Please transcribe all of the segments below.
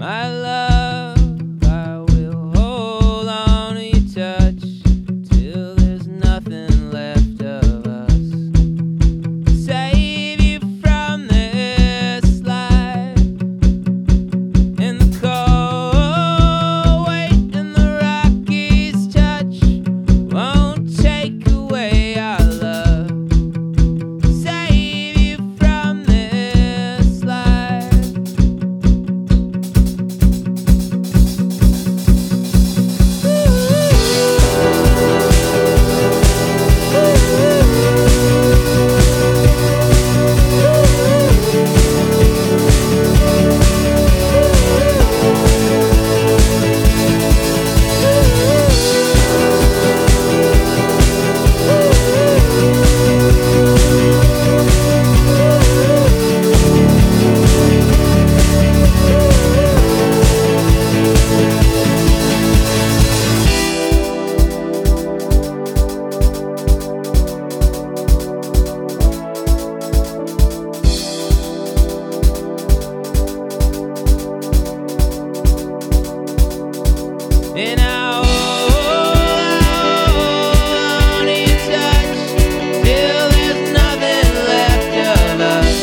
My love, I will hold on to your touch till there's nothing left of us. Save you from this life in the cold weight, and the Rockies touch won't take away our love. Save you from this life. And I hold on to your touch till there's nothing left of us.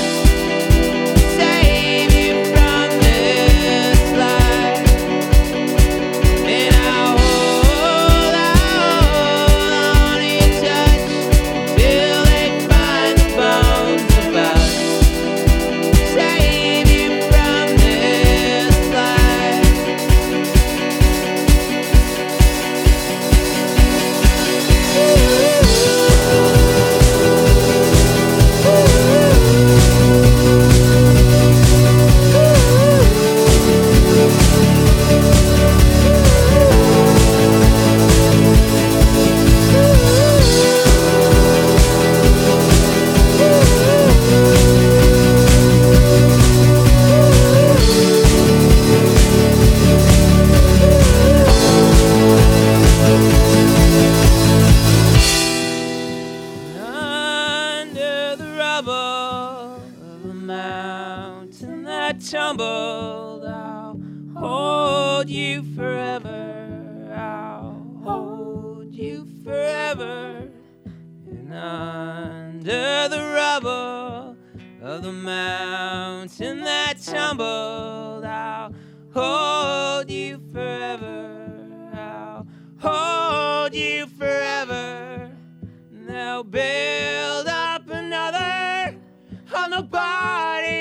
Save you from this life. And I hold on to your touch till they find the bones of us. Save you from this life. Under the rubble of a mountain that tumbled, I'll hold you forever. I'll hold you forever. And under the rubble of the mountain that tumbled, I'll hold you forever. I'll hold you forever. They'll build up another on nobody